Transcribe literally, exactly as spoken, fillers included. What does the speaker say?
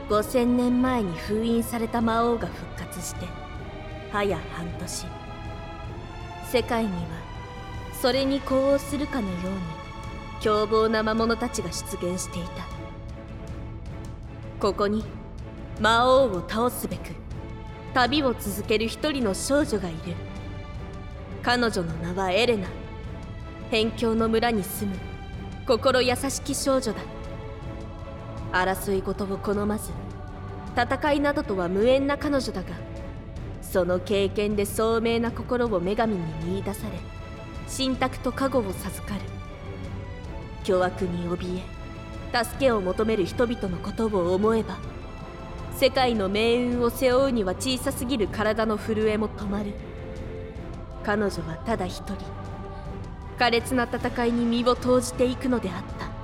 ごせんねんまえに封印された魔王が復活して早半年。世界にはそれに呼応するかのように凶暴な魔物たちが出現していた。ここに魔王を倒すべく旅を続ける一人の少女がいる。彼女の名はエレナ。辺境の村に住む心優しき少女だ。争い事を好まず戦いなどとは無縁な彼女だが、その経験で聡明な心を女神に見出され、信託と加護を授かる。巨悪に怯え助けを求める人々のことを思えば、世界の命運を背負うには小さすぎる体の震えも止まる。彼女はただ一人苛烈な戦いに身を投じていくのであった。